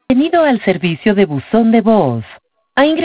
Bienvenido al servicio de buzón de voz. Ha ingresado